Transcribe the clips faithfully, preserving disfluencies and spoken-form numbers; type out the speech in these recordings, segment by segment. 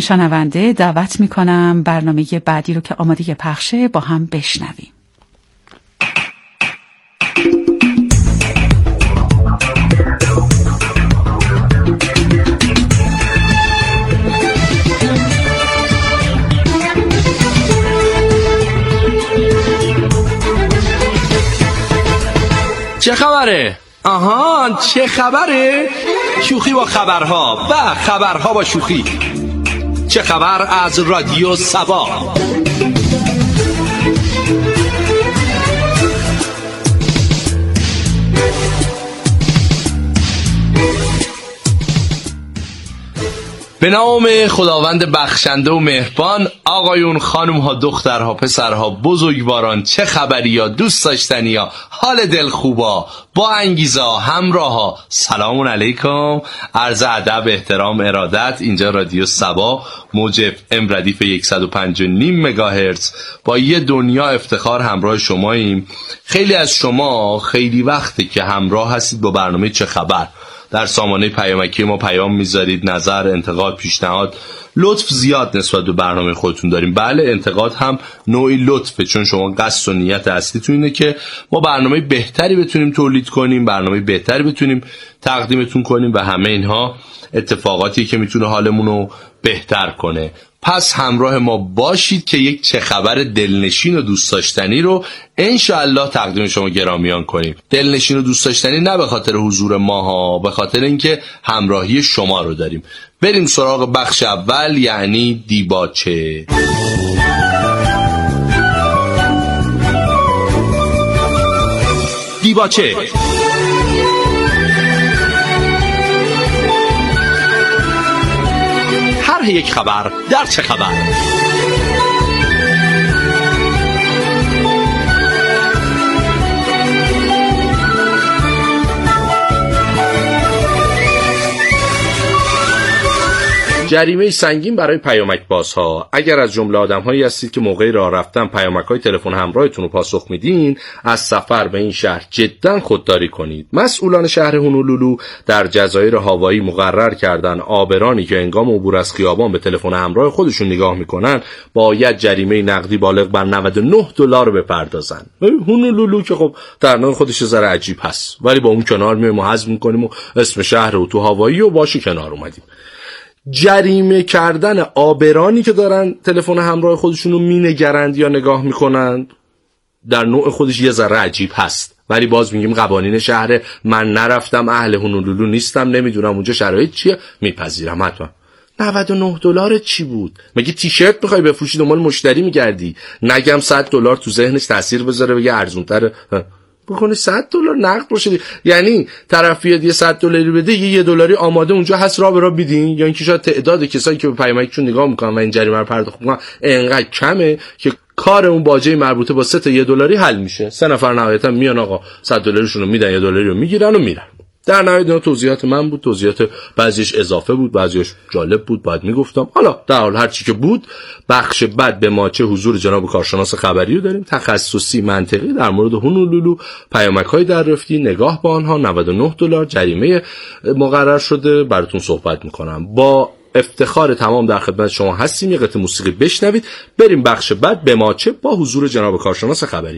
شنونده دعوت میکنم برنامه بعدی رو که آماده پخشه با هم بشنویم. چه خبره؟ آها چه خبره؟ شوخی با خبرها و خبرها با شوخی. چه خبر از رادیو سبا. به نام خداوند بخشنده و مهربان. آقایون، خانومها، دخترها، پسرها، بزرگواران، چه خبری یا دوست داشتنی یا حال دل خوبا، با انگیزا، همراها، سلام علیکم، عرض ادب، احترام، ارادت. اینجا رادیو سبا، موج اف ام ردیف صد و پنج و نیم مگاهرتز. با یه دنیا افتخار همراه شماییم. خیلی از شما خیلی وقته که همراه هستید با برنامه چه خبر. در سامانه پیامکی ما پیام میذارید، نظر، انتقاد، پیشنهاد. لطف زیاد نسبت به برنامه خودتون داریم. بله، انتقاد هم نوعی لطفه، چون شما قصد و نیت اصلیتون اینه که ما برنامه بهتری بتونیم تولید کنیم، برنامه بهتری بتونیم تقدیمتون کنیم و همه اینها اتفاقاتی که میتونه حالمون رو بهتر کنه. پس همراه ما باشید که یک چه خبر دلنشین و دوست داشتنی رو انشاءالله تقدیم شما گرامیان کنیم. دلنشین و دوست داشتنی نه به خاطر حضور ماها، به خاطر اینکه همراهی شما رو داریم. بریم سراغ بخش اول، یعنی دیباچه. دیباچه هر یک خبر در چه خبر. جریمه سنگین برای پیامک بازها. اگر از جمله آدم‌هایی هستید که موقع راه رفتن پیامک‌های تلفن همراهتون رو پاسخ میدین، از سفر به این شهر جداً خودداری کنید. مسئولان شهر هونولولو در جزایر هاوایی مقرر کردن آبرانی که هنگام عبور از خیابان به تلفن همراه خودشون نگاه میکنن باید جریمه نقدی بالغ بر نود و نه دلار بپردازن. هونولولو که خب در نوع خودش ذره عجیب هست، ولی با اون کنار میایم و حذف میکنیم و اسم شهر رو تو هاوایی و باشه کنار اومدیم. جریمه کردن آبرانی که دارن تلفن همراه خودشون رو مینگرند یا نگاه میکنند در نوع خودش یه ذره عجیب هست، ولی باز میگیم قوانین شهر، من نرفتم، اهل هونولولو نیستم، نمیدونم اونجا شرایط چیه، میپذیرم حتما. نود و نه دلار چی بود؟ مگه تیشرت میخوای بفروشی دنبال مشتری میگردی؟ نگم صد دلار تو ذهنش تاثیر بذاره بگه ارزونتره، بکنه صد دلار نقد باشه. یعنی طرف بیاد یه صد دلاری بده، یه یه دلاری آماده اونجا هست راه به راه بیدین، یا اینکه شاید تعداد کسایی که به پیامکشون نگاه میکنن و این جریمه رو پرداخت میکنن انقدر کمه که کار اون باجه مربوطه با سه تا یه دلاری حل میشه. سه نفر نهایتا میان آقا صد دلاریشون رو میدن، یه دلاری رو میگیرن و میرن. در نهایت اینا توضیحات من بود، توضیحات بعضیش اضافه بود، بعضیش جالب بود، باید میگفتم. حالا در حال هر چی که بود، بخش بعد به ماچه حضور جناب کارشناس خبری رو داریم، تخصصی منطقی در مورد هونولولو، پیامک‌های دریافتی، نگاه به آنها، نود و نه دلار جریمه مقرر شده براتون صحبت میکنم. با افتخار تمام در خدمت شما هستیم. یه قطعه موسیقی بشنوید، بریم بخش بعد به ماچه با حضور جناب کارشناس خبری.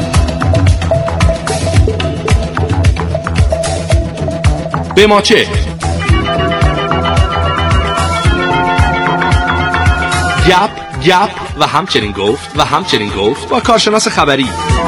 به ماچه گپ گپ و همچنین گفت و همچنین گفت با کارشناس خبری.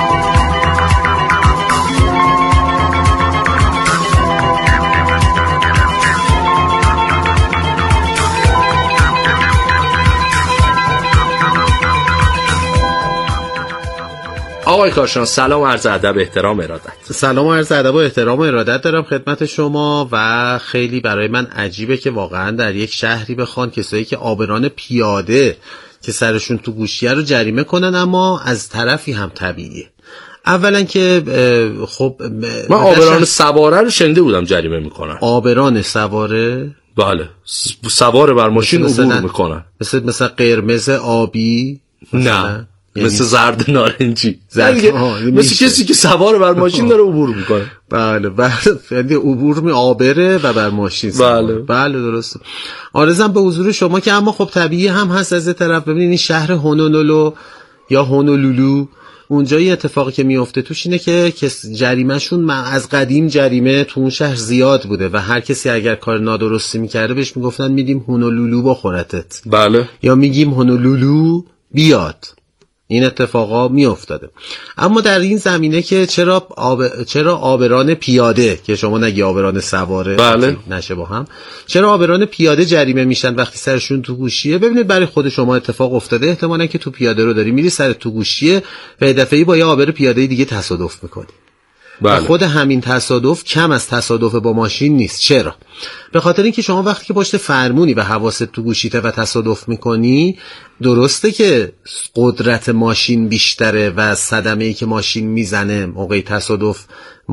آقای کارشناس سلام، عرض ادب، احترام، ارادت. سلام و عرض ادب و احترام و ارادت دارم خدمت شما. و خیلی برای من عجیبه که واقعا در یک شهری بخوان کسایی که آبران پیاده که سرشون تو گوشیه رو جریمه کنن، اما از طرفی هم طبیعیه. اولا که خب من آبران سواره رو شنیده بودم جریمه میکنن. آبران سواره؟ بله، سواره بر ماشین عبور میکنن. مثل مثلا قرمز آبی؟ نه مثل زرد نارنجی، زرد مثل کسی که سوار بر ماشین داره عبور میکنه. بله بله، یعنی عبور می آبره و بر ماشین سوار. بله بله درسته. آرزم به حضور شما که اما خب طبیعی هم هست از طرف. ببینید این شهر هونولولو یا هونولولو، اونجا یه اتفاقی که میفته توش اینه که جریمهشون از قدیم جریمه تو اون شهر زیاد بوده و هر کسی اگر کار نادرستی میکرده بهش میگفتن میدیم هونولولو بخورتت. بله. یا میگیم هونولولو بیاد. این اتفاقا می افتاده. اما در این زمینه که چرا آب... چرا آبران پیاده، که شما نگی آبران سواره بله. نشه با هم، چرا آبران پیاده جریمه میشن وقتی سرشون تو گوشیه؟ ببینید برای خود شما اتفاق افتاده، احتمالاً که تو پیاده رو داری میری سر تو گوشیه و دفعه‌ای با یه آبر پیاده دیگه تصادف میکنی. بله. خود همین تصادف کم از تصادف با ماشین نیست. چرا؟ به خاطر اینکه شما وقتی که پشت فرمونی و حواست تو گوشیته و تصادف میکنی، درسته که قدرت ماشین بیشتره و صدمه‌ای که ماشین میزنه موقع تصادف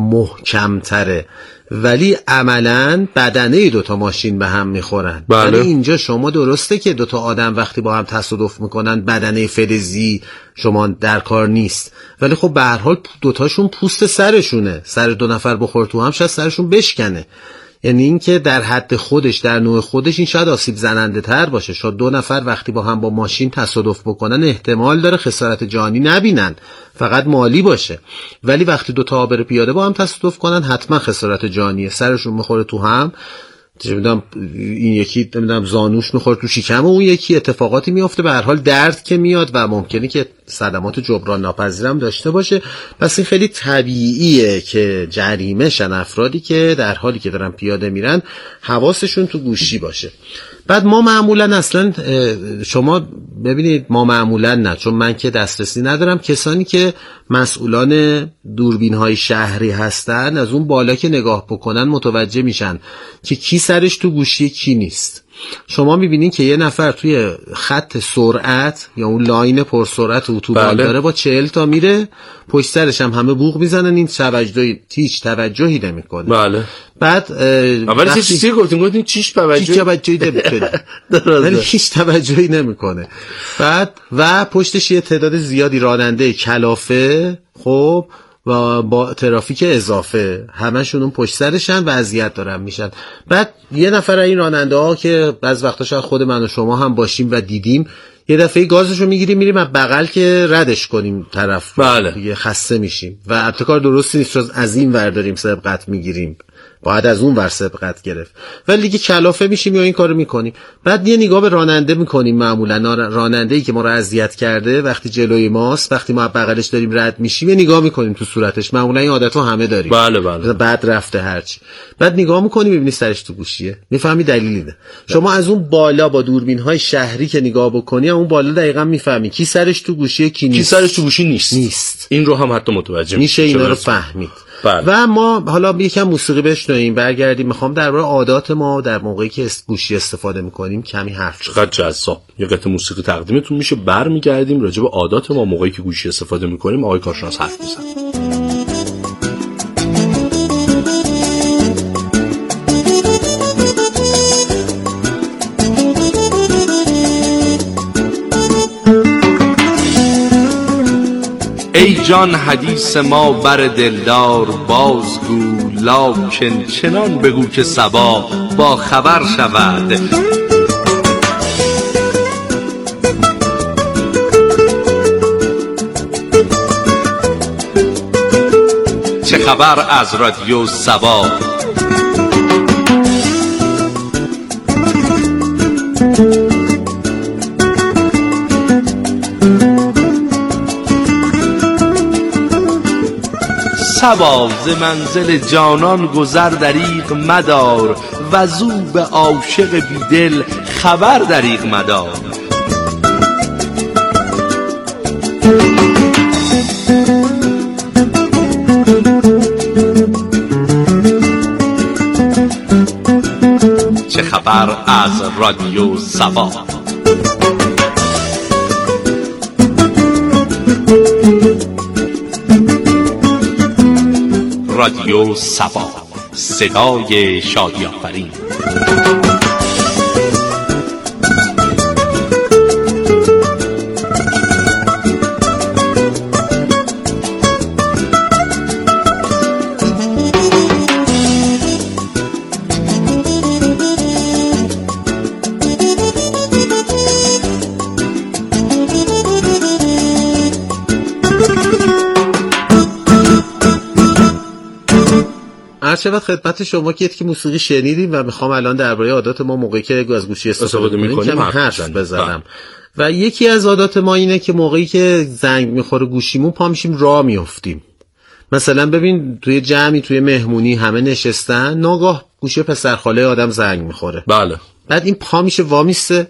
محکم‌تره، ولی عملاً بدنه دوتا ماشین به هم میخورن. بله. ولی اینجا شما درسته که دوتا آدم وقتی با هم تصادف میکنن بدنه فلزی شما در کار نیست، ولی خب به هر حال دوتاشون پوست سرشونه، سر دو نفر بخور تو هم شاید سرشون بشکنه. یعنی این که در حد خودش در نوع خودش این شاید آسیب زننده تر باشه. شاید دو نفر وقتی با هم با ماشین تصادف بکنن احتمال داره خسارت جانی نبینن، فقط مالی باشه، ولی وقتی دو تا آبر پیاده با هم تصادف کنن حتما خسارت جانیه، سرشون میخوره تو هم، نمیدونم این یکی نمیدونم زانوش میخوره تو شکم و اون یکی اتفاقاتی میفته، به هر حال درد که میاد و ممکنه که صدمات جبران ناپذیرم داشته باشه. پس این خیلی طبیعیه که جریمه شن افرادی که در حالی که دارن پیاده میرن حواسشون تو گوشی باشه. بعد ما معمولا اصلا شما ببینید ما معمولا نه، چون من که دسترسی ندارم، کسانی که مسئولان دوربین های شهری هستن از اون بالا که نگاه بکنن متوجه میشن که کی سرش تو گوشی کی نیست. شما میبینین که یه نفر توی خط سرعت یا اون لاین پرسرعت اتوبان بله. داره با چهل تا میره، پشت سرش هم همه بوق میزنن، این توجهی هیچ توجهی نمیکنه. بله. بعد اولی چه چیزی گفتین؟ گفتین چیش توجه هیچ توجهی نمیکنه. ولی هیچ توجهی نمیکنه. بعد و پشتش یه تعداد زیادی راننده کلافه، خب و با ترافیک اضافه، همشون اون پشت سرشن و اذیت دارن میشن. بعد یه نفر این راننده ها که بعض وقتا شاید خود من و شما هم باشیم و دیدیم، یه دفعه گازشو میگیریم میریم از بغل که ردش کنیم طرف، بله. دیگه خسته میشیم و البته کار درستی نیست، چون از این ور داریم سبقت میگیریم، باید از اون ور سبقت گرفت، ولی دیگه کلافه میشیم یا این کارو میکنیم. بعد یه نگاه به راننده میکنیم، معمولا راننده‌ای که ما رو اذیت کرده وقتی جلوی ماست، وقتی ما بغلش داریم رد میشیم یه نگاه میکنیم تو صورتش، معمولا این عادتو همه داریم. بله بله. بعد رفته هرچی، بعد نگاه میکنی میبینی سرش تو گوشیه، میفهمی دلیلی ده. شما از اون بالا با دوربین های شهری که نگاه بکنی اون بالا دقیقاً میفهمی کی سرش تو گوشیه کی نیست. کی سرش تو گوشی نیست. نیست. این رو هم حتی متوجه میشه اینا رو فهمید. بله. و ما حالا یکم موسیقی بشنویم برگردیم. میخوام درباره عادات ما در موقعی که گوشی استفاده میکنیم کمی حرف بزنیم. چقدر جذاب. یه قطعه موسیقی تقدیمتون میشه، برمیگردیم راجع به عادات ما موقعی که گوشی استفاده میکنیم آقای کارشناس حرف میزنه. ای جان حدیث ما بر دلدار بازگو، لکن چنان بگو که صبا با خبر شود. چه خبر از رادیو صبا؟ صبا ز منزل جانان گذر دریغ مدار، و زو به عاشق بیدل خبر دریغ مدار. چه خبر از رادیو صبا؟ رادیو صبا، صدای شادی آفرین. عرض شود خدمت شما که که موسیقی شنیدیم و میخوام الان درباره عادات ما موقعی که از گوشی استفاده می‌کنیم حرف بزنم. و یکی از عادات ما اینه که موقعی که زنگ میخوره گوشیمون پا میشیم راه میافتیم. مثلا ببین توی جمعی توی مهمونی همه نشستن، ناگاه گوشی پسرخاله آدم زنگ میخوره. بله. بعد این پا میشه وامیسته،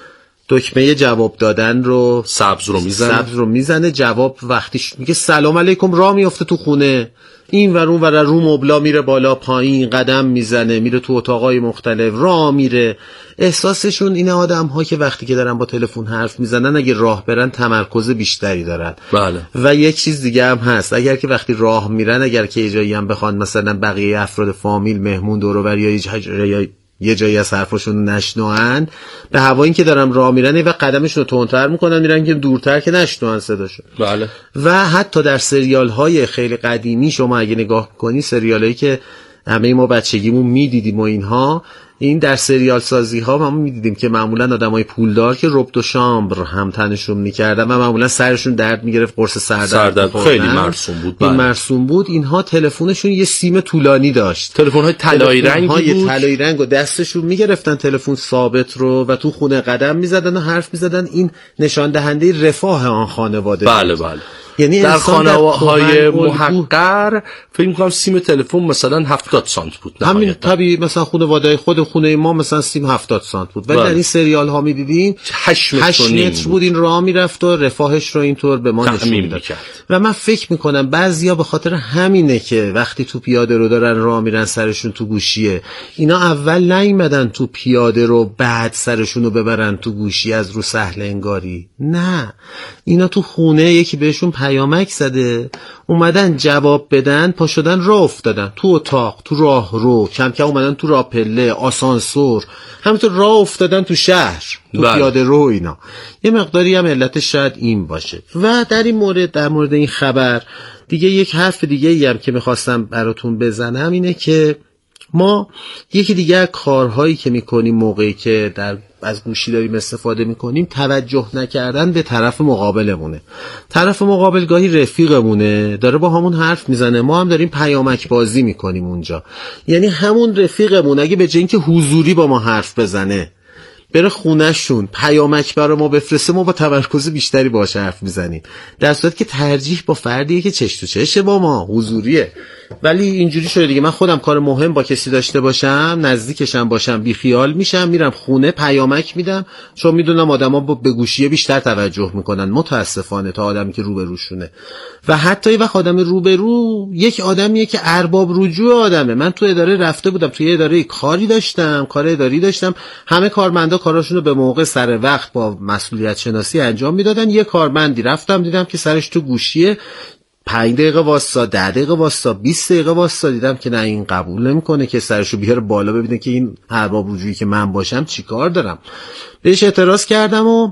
دکمه جواب دادن رو سبز رو میزنه سبز رو میزنه جواب وقتی میگه سلام علیکم راه میفته تو خونه، این ور اون ور رو مبلا میره بالا پایین، قدم میزنه، میره تو اتاقای مختلف، راه میره. احساسشون اینه آدم ها که وقتی که دارن با تلفن حرف میزنن اگه راه برن تمرکز بیشتری دارن. بله. و یک چیز دیگه هم هست، اگر که وقتی راه میرن، اگر که یه جایی هم بخوان مثلا بقیه افراد فامیل مهمون دور و بر یا یه جایی از حرفاشون نشنوان، به هوایی که دارن راه میرن و قدمشون رو تندتر میکنن میرن که دورتر که نشنوان صداشون. بله. و حتی در سریال های خیلی قدیمی شما اگه نگاه کنی، سریال هایی که همه ما بچگیمون میدیدیم و اینها، این در سریال سازی ها ما میدیدیم که معمولا آدمای پولدار که رب دو شامبر هم تنشون میکردن و معمولا سرشون درد میگرفت، قرص سردرد خیلی مرسوم بود. این مرسوم بود. اینها تلفنشون یه سیم طولانی داشت، تلفن های طلایی رنگی بود، طلایی رنگ، و دستشون میگرفتن تلفن ثابت رو و تو خونه قدم میزدن و حرف میزدن. این نشان دهنده رفاه آن خانواده. بله بله. یعنی در خانه‌های محقر فکر می‌کنم سیم تلفن مثلا هفتاد سانت بود. همین طبیعی مثلا خانواده خود خونه ما مثلا سیم هفتاد سانت بود. ولی در این سریال ها می‌دیدین هشت متر بود. این راه میرفت و رفاهش رو اینطور به ما نشون میداد. و من فکر می‌کنم بعضیا به خاطر همینه که وقتی تو پیاده رو دارن راه میرن سرشون تو گوشیه. اینا اول نیومدن تو پیاده رو بعد سرشون رو ببرن تو گوشی از رو سهل انگاری. نه، اینا تو خونه یکی بهشون پیامک زده، اومدن جواب بدن، پا شدن راه افتادن تو اتاق، تو راه رو، کم کم اومدن تو راه پله، آسانسور، همینطور راه افتادن تو شهر، تو بله. پیاده رو. اینا یه مقداری هم علتش شاید این باشه. و در این مورد، در مورد این خبر دیگه یک حرف دیگه ای هم که میخواستم براتون بزنم اینه که ما یکی دیگه از کارهایی که میکنیم موقعی که در از گوشی داریم استفاده میکنیم، توجه نکردن به طرف مقابلمونه. طرف مقابل گاهی رفیقمونه، داره با همون حرف میزنه، ما هم داریم پیامک بازی میکنیم اونجا. یعنی همون رفیقمون اگه به جای اینکه حضوری با ما حرف بزنه بره خونه‌شون پیامک برای ما بفرسته، ما با تمرکز بیشتری باهاش حرف میزنیم، در صورتی که ترجیح با فردیه که چش تو چشه با ما، حضوریه. ولی اینجوری شده دیگه، من خودم کار مهم با کسی داشته باشم، نزدیکشم باشم، بی خیال میشم، میرم خونه پیامک میدم، چون میدونم آدما به گوشیه بیشتر توجه میکنن متاسفانه تا آدمی که روبروشونه. و حتی وقت آدم روبرو یک آدمیه که ارباب رجوع آدمه. من تو اداره رفته بودم، توی اداره کاری داشتم، کار اداری داشتم، همه کارمندا کاراشون رو به موقع سر وقت با مسئولیت شناسی انجام میدادن. یه کارمندی رفتم دیدم که سرش تو گوشیه، پنج دقیقه واسا، ده دقیقه واسا، بیست دقیقه واسا، دیدم که نه این قبول نمیکنه که سرشو بیاره بالا ببینه که این ارباب رجوعی که من باشم چیکار دارم. بهش اعتراض کردم و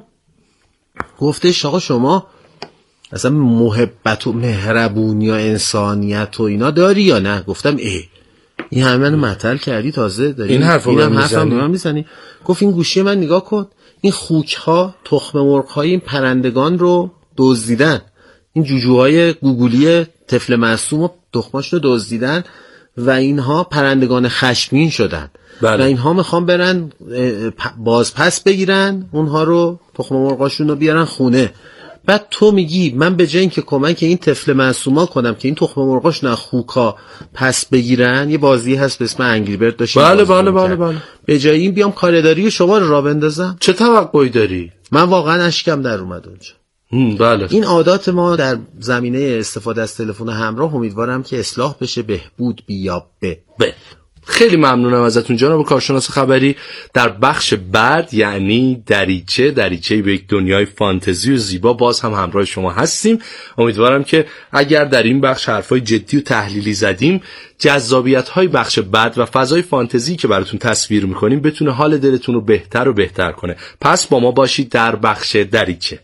گفتش آقا شما اصلا محبت و مهربونی و انسانیت و اینا داری یا نه؟ گفتم ای این همه منو معطل کردی، تازه داری این حرفو اینم حرفم به من میزنی. گفت این گوشی من نگاه کن، این خوک ها، تخم مرغ های این پرندگان رو دزدیدن، این جوجوهای گوگولی طفل معصوم و تخماش رو دزدیدن و اینها پرندگان خشمگین شدن. بله. و اینها میخوان برن بازپس بگیرن اونها رو، تخم مرغاشون رو بیارن خونه. بعد تو میگی من به جای اینکه کمک این طفل معصوما کنم که این تخم مرغاش نه خوکا پس بگیرن، یه بازی هست به اسم انگری برد داشتیم. بله بله بله بله. به جای این بیام کاره‌داری شما رو راه بندازم؟ چه توقعی داری؟ من واقعا اشکم در اومد اونجا. بله. این عادات ما در زمینه استفاده از تلفن همراه امیدوارم که اصلاح بشه، بهبود بیابه. به. خیلی ممنونم ازتون جناب کارشناس خبری. در بخش بعد یعنی دریچه دریچه به یک دنیای فانتزی و زیبا باز هم همراه شما هستیم. امیدوارم که اگر در این بخش حرفای جدی و تحلیلی زدیم، جذابیت‌های بخش بعد و فضای فانتزی که براتون تصویر می‌کنیم بتونه حال دلتون رو بهتر و بهتر کنه. پس با ما باشید در بخش دریچه.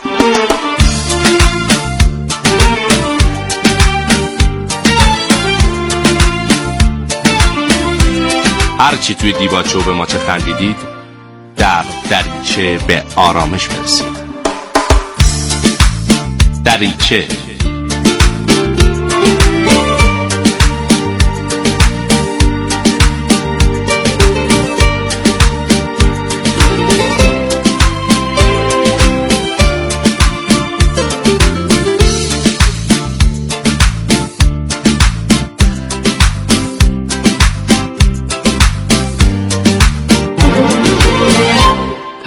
هرچی توی دیباچه و به ما چه خندیدید در دریچه به آرامش برسید. دریچه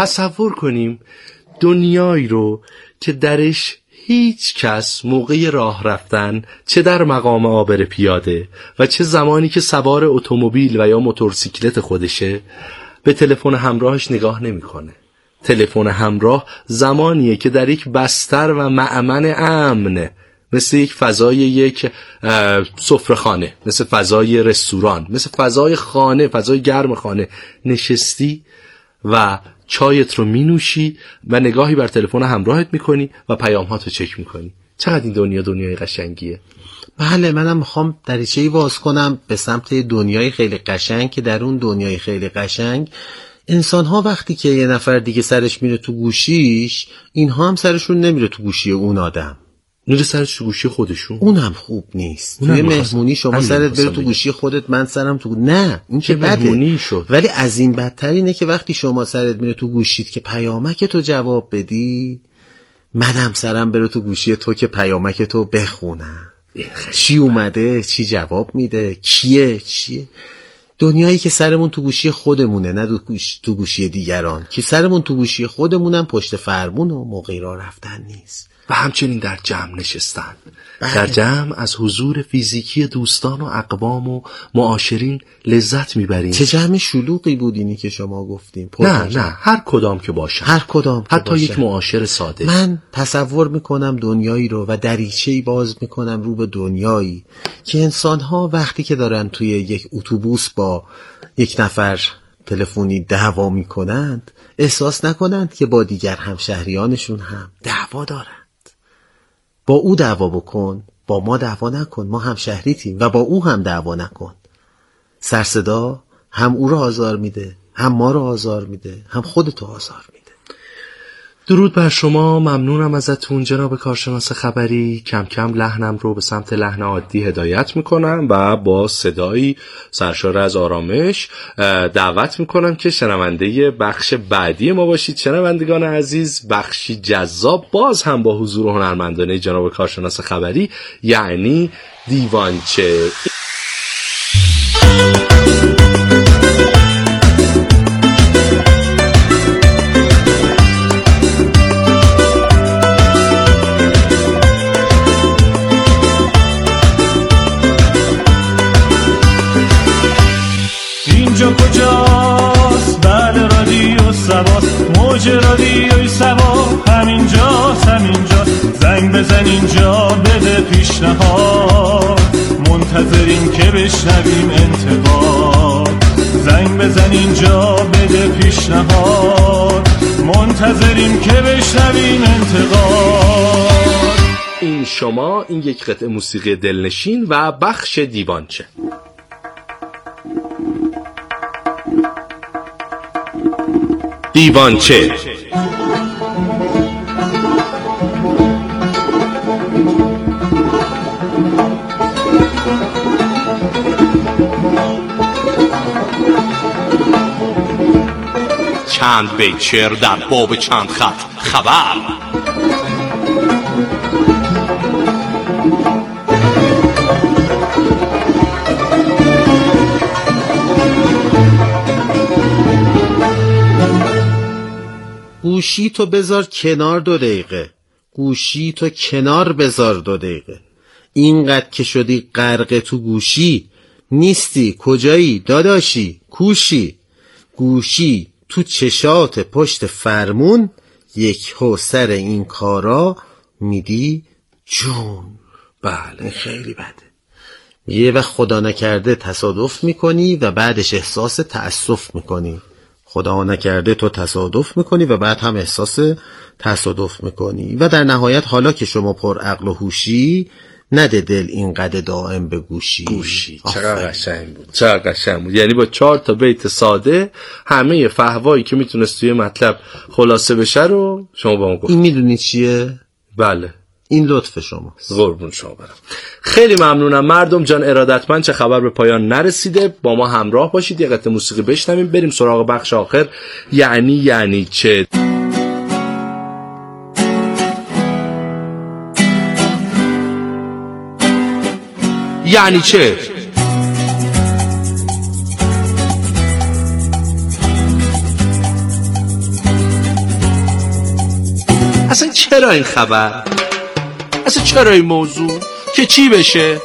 تصور کنیم دنیایی رو که درش هیچ کس موقع راه رفتن، چه در مقام عابر پیاده و چه زمانی که سوار اتومبیل و یا موتورسیکلت خودشه، به تلفن همراهش نگاه نمیکنه. تلفن همراه زمانیه که در یک بستر و مأمن امن، مثل یک فضای یک سفره‌خانه، مثل فضای رستوران، مثل فضای خانه، فضای گرم خانه نشستی و چایت رو می نوشی و نگاهی بر تلفن همراهت میکنی و پیام‌هات رو چک میکنی. چقدر این دنیا دنیای قشنگیه. بله، منم میخوام دریچه‌ای باز کنم به سمت دنیای خیلی قشنگ که در اون دنیای خیلی قشنگ انسان‌ها وقتی که یه نفر دیگه سرش میره تو گوشیش، اینها هم سرشون نمیره تو گوشی اون آدم، میره سرش تو گوشی خودشون. اونم خوب نیست. توی مهمونی شما سرت بره تو گوشی خودت، من سرم تو گوشی. نه، این که بده. ولی از این بدتر اینه که وقتی شما سرت میره تو گوشیت که پیامک تو جواب بدی، منم سرم بره تو گوشی تو که پیامک تو بخونم. چی اومده، چی جواب میده، کیه، چیه. دنیایی که سرمون تو گوشی خودمونه، نه تو گوشی, تو گوشی دیگران. که سرمون تو گوشی خودمونم پشت فرمون و موقعی راه رفتن نیست. و همچنین در جمع نشستن. بله. در جمع از حضور فیزیکی دوستان و اقوام و معاشرین لذت میبریم. چه جمع شلوغی بود اینی که شما گفتیم. نه نه، هر کدام که باشه، هر کدام که حتی باشه. یک معاشر ساده. من تصور میکنم دنیایی رو و دریچه‌ای باز میکنم رو به دنیایی که انسان‌ها وقتی که دارن توی یک اتوبوس با یک نفر تلفنی دعوا میکنند، احساس نکنند که با دیگر همشهریانشون هم دعوا دارند. با او دعوا بکن، با ما دعوا نکن، ما هم شهریتیم، و با او هم دعوا نکن. سرصدا هم او رو آزار میده، هم ما رو آزار میده، هم خودتو آزار میده. درود بر شما، ممنونم ازتون جناب کارشناس خبری. کم کم لحنم رو به سمت لحن عادی هدایت میکنم و با صدایی سرشار از آرامش دعوت میکنم که شنونده بخش بعدی ما باشید. شنوندگان عزیز، بخشی جذاب باز هم با حضور هنرمندانه جناب کارشناس خبری، یعنی دیوانچه. کجاست؟ بله رادیو سباست، موج رادیوی سبا همینجاست، همینجاست. زنگ بزن اینجا بده پیشنهاد، منتظریم که بشنویم انتقاد. زنگ بزن اینجا بده پیشنهاد، منتظریم که بشنویم انتقاد. این شما، این یک قطعه موسیقی دلنشین و بخش دیوانچه. دیوانچه چند بیت شعر در باب چند خط خبر. گوشی تو بذار کنار دو دقیقه، گوشی تو کنار بذار دو دقیقه. اینقدر که شدی غرق تو گوشی، نیستی کجایی داداشی کوشی. گوشی تو چشات پشت فرمون، یک هو سر این کارا میدی جون. بله خیلی بده. یه وقت خدا نکرده تصادف میکنی و بعدش احساس تأسف میکنی. خدا نکرده تو تصادف میکنی و بعد هم احساس تصادف میکنی و در نهایت حالا که شما پر عقل و هوشی، نده دل اینقدر دائم به گوشی. گوشی چقدر قشنگ بود، چقدر قشنگ بود. یعنی با چهار تا بیت ساده همه فحوایی که میتونست توی مطلب خلاصه بشه رو شما با ما گفت. این میدونی چیه؟ بله، این لطف شماست. قربون شما برم. خیلی ممنونم مردم جان. ارادتمند. چه خبر به پایان نرسیده، با ما همراه باشید. یه قطعه موسیقی بشنویم بریم سراغ بخش آخر، یعنی یعنی چه. یعنی چه؟ اصلا چرا این خبر؟ اصلا چرا این موضوع؟ که چی بشه؟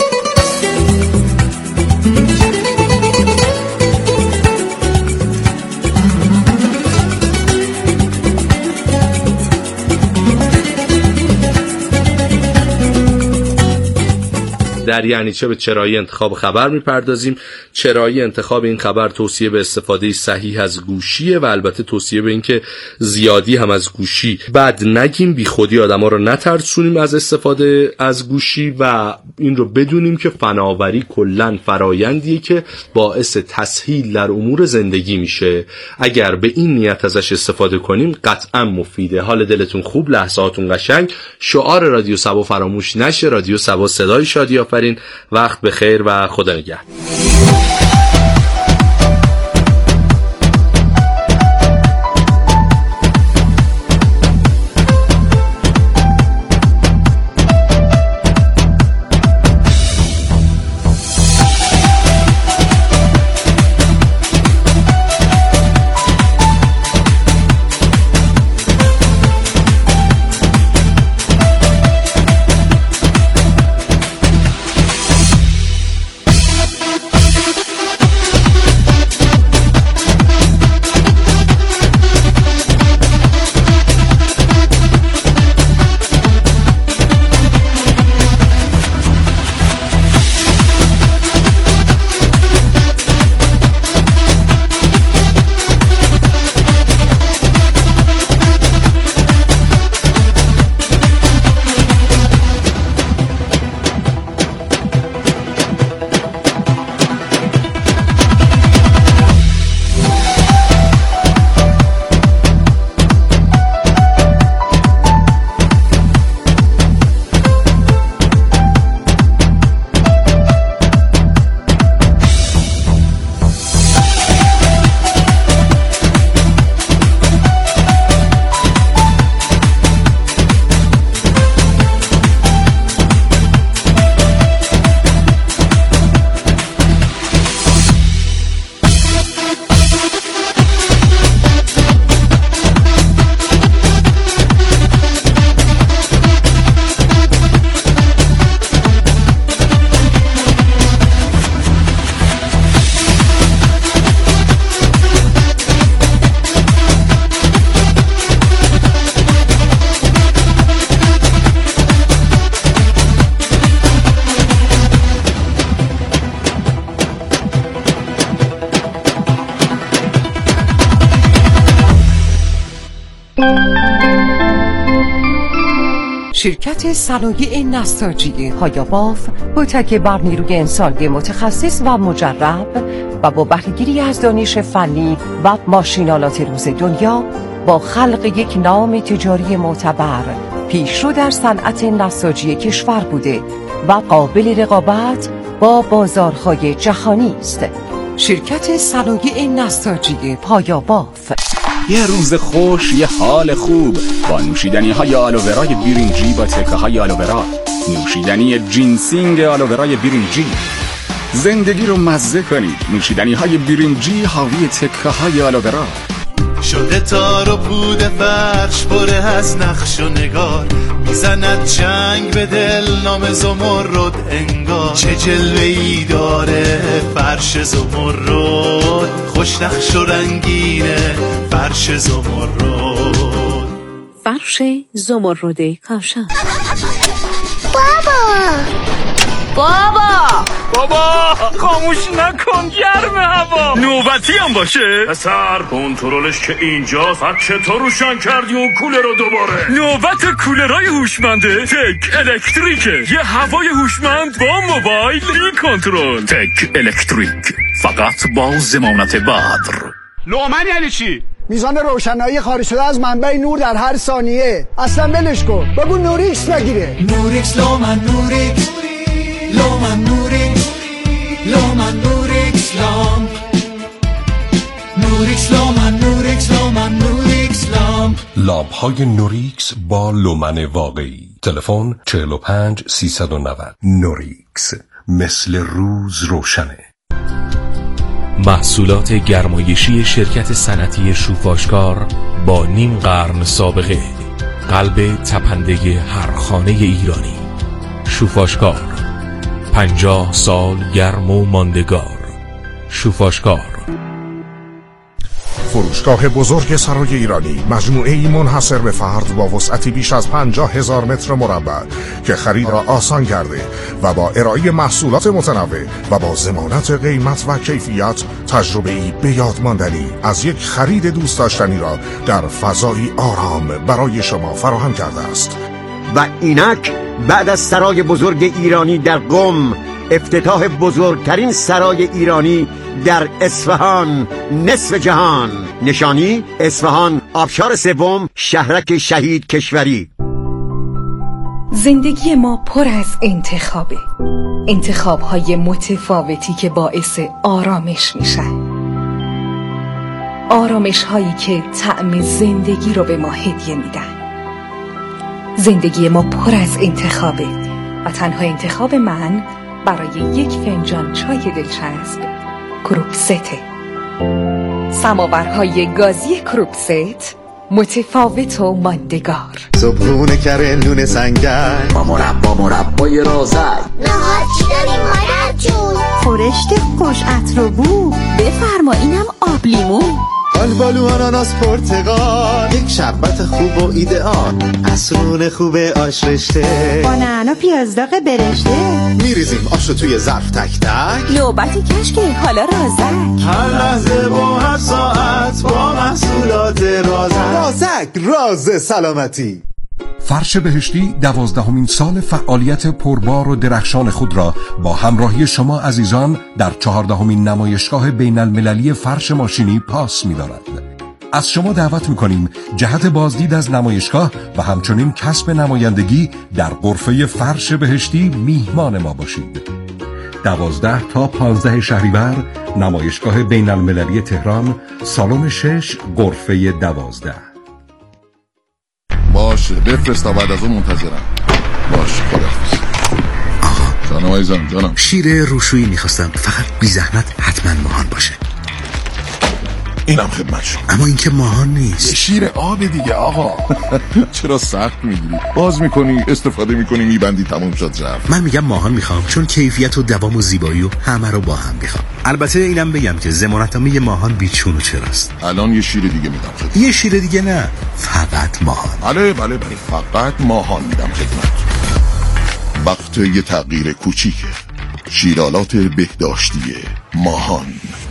در یعنی چه به چرایی انتخاب خبر میپردازیم. چرایی انتخاب این خبر توصیه به استفاده صحیح از گوشیه و البته توصیه به این که زیادی هم از گوشی بد نگیم، بی خودی آدما رو نترسونیم از استفاده از گوشی و این رو بدونیم که فناوری کلاً فرایندیه که باعث تسهیل در امور زندگی میشه. اگر به این نیت ازش استفاده کنیم قطعاً مفیده. حال دلتون خوب، لحظاتون قشنگ. شعار رادیو سبا فراموش نشه. رادیو سبا، صدای شادی آفرین. وقت بخیر و خدا نگهدار. شرکت صنایع نساجی هایاباف با تکیه بر نیروی انسانی متخصص و مجرب و با بهره‌گیری از دانش فنی و ماشینالات روز دنیا با خلق یک نام تجاری معتبر پیشرو در صنعت نساجی کشور بوده و قابل رقابت با بازارهای جهانی است. شرکت صنایع نساجی هایاباف. یه روز خوش، یه حال خوب با نوشیدنی های آلوورای برنجی با تکه های آلوورا، نوشیدنی جینسینگ آلوورای برنجی. زندگی رو مزه کنید. نوشیدنی های برنجی حاوی تکه های آلوورا. شده تار و پود فرش پره از نقش و نگار، میزند چنگ به دل نام زمرد انگار. چه جلوه‌ای داره فرش زمرد، خوش نقش و رنگینه فرش زمرد. فرش زمرد کاشان. بابا بابا بابا خاموش نکن، گرم هوا. نوبتی هم باشه پسر، کنترلش که اینجاست. بعد چطور روشن کردی اون کولر رو دوباره؟ نوبت کولرهای هوشمنده تک الکتریکه. یه هوای هوشمند با موبایل بی کنترل. تک الکتریک، فقط با ضمانت بدر. لومن یعنی چی؟ میزان روشنایی خارج شده از منبع نور در هر ثانیه. اصلا ولش کن، بگو نوریکس بگیره. نوریکس لومن نوریکس لومن نوریکس لومن نوریکس لامپ نوریکس لومن نوریکس لومن نوریکس لامپ. لامپ های نوریکس با لومن واقعی. تلفن چهل و پنج سیصد و نود. نوریکس، مثل روز روشنه. محصولات گرمایشی شرکت صنعتی شوفاشکار با نیم قرن سابقه. قلب تپنده هر خانه ایرانی. شوفاشکار، پنجاه سال گرم و ماندگار. شوفاشکار. فروشگاه بزرگ سرای ایرانی، مجموعه‌ای منحصر به فرد با وسعتی بیش از پنجاه هزار متر مربع که خرید را آسان کرده و با ارائه محصولات متنوع و با ضمانت قیمت و کیفیت، تجربه‌ای به یاد ماندنی از یک خرید دوست داشتنی را در فضایی آرام برای شما فراهم کرده است. و اینک بعد از سرای بزرگ ایرانی در قم، افتتاح بزرگترین سرای ایرانی در اصفهان، نصف جهان. نشانی اصفهان، آبشار سوم، شهرک شهید کشوری. زندگی ما پر از انتخابه، انتخاب‌های متفاوتی که باعث آرامش میشن، آرامش‌هایی که طعم زندگی رو به ما هدیه میدن. زندگی ما پر از انتخابه و تنها انتخاب من برای یک فنجان چای دلچسب کروکسته. سماورهای گازی کروکست، متفاوت و ماندگار. صبحونه کره نون سنگل با مربا مربای رازک. نهار چی داریم مادر جون؟ خورشت خوش عطر و بو. بفرما اینم آب لیمو. آلبالو آناناس پرتقال، یک شربت خوب و ایدئال. عصرون خوب آش رشته با نعنا پیازداغ برشته. میریزیم آشو توی ظرف تک تک. نوبتی کشکه حالا رازک. هر لحظه و هر ساعت با محصولات رازک. رازک، راز سلامتی. فرش بهشتی دوازدهمین سال فعالیت پربار و درخشان خود را با همراهی شما عزیزان در چهاردهمین نمایشگاه بین المللی فرش ماشینی پاس می‌دارد. از شما دعوت می‌کنیم جهت بازدید از نمایشگاه و همچنین کسب نمایندگی در غرفه فرش بهشتی میهمان ما باشید. دوازده تا پانزده شهریور، نمایشگاه بین المللی تهران، سالن شش، غرفه دوازده. باشه بفرست تا بعد از اون منتظرم. باشه خداحافظ. آقا جانم عزیزم جانم. شیر روشویی میخواستم، فقط بی زحمت حتما ماهان باشه. اینم خدمت شما. اما این که ماهان نیست. شیر آب دیگه آقا. چرا سخت میگیری؟ باز میکنی استفاده میکنی میبندی تموم شد رفت. من میگم ماهان میخوام چون کیفیت و دوام و زیبایی و همه رو با هم میخوام. البته اینم بگم که ضمانتنامه ماهان بیچون و چراست. الان یه شیر دیگه میدم خدمت. یه شیر دیگه نه، فقط ماهان. بله بله بله فقط ماهان میدم خدمت. وقت یه تغییر کوچیکه. شیرالات بهداشتی ماهان.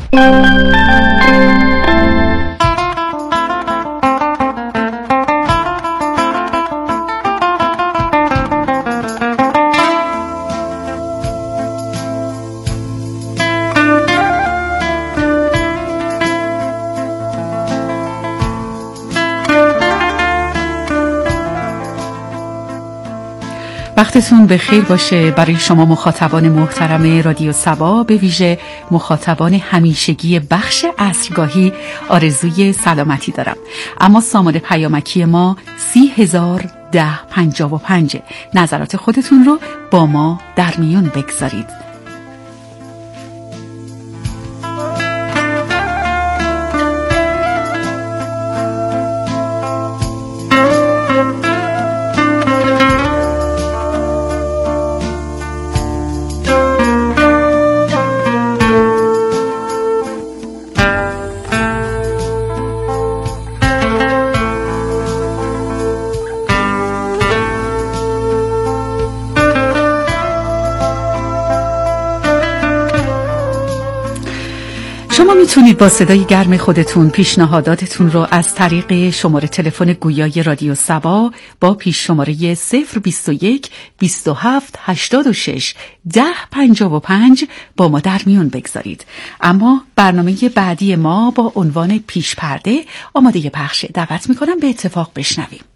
وقتتون بخیر باشه برای شما مخاطبان محترم رادیو صبا، به ویژه مخاطبان همیشگی بخش عصرگاهی آرزوی سلامتی دارم. اما سامان پیامکی ما سی هزار ده پنجاه و پنج. نظرات خودتون رو با ما در میون بگذارید. شما میتونید با صدای گرم خودتون پیشنهاداتتون رو از طریق شماره تلفن گویای رادیو صبا با پیش شماره صفر بیست و یک بیست و هفت هشتاد و شش ده پنجاه و پنج با ما در میون بگذارید. اما برنامه بعدی ما با عنوان پیش پرده آماده پخشه. دعوت میکنم به اتفاق بشنویم.